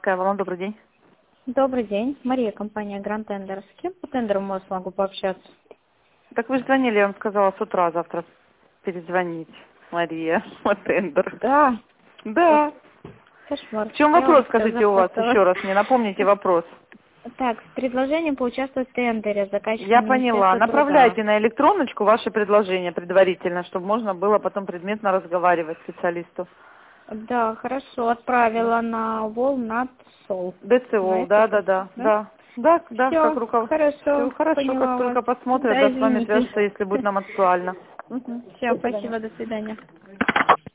Гражданская, Авалон, добрый день. Добрый день. Мария, компания Grand Tender. С кем по тендеру могу пообщаться? Так вы же звонили, я вам сказала с утра завтра перезвонить. Мария, по тендер. Да. Да. Кошмар. В чем Я вопрос, уже скажите, у вас еще раз, мне напомните вопрос. Так, с предложением поучаствовать в тендере заказчика Я поняла. Министерства Направляйте труда. на электроночку ваши предложения предварительно, чтобы можно было потом предметно разговаривать специалисту. Да, хорошо. Отправила на Волнатсол. На ДЦО, этот да, адрес, да? да. Да, как Все, руководство. Все хорошо. хорошо, как Поняла вас. только посмотрят, Да, да, с вами извините. свяжутся, если будет нам актуально. Все, спасибо, до свидания.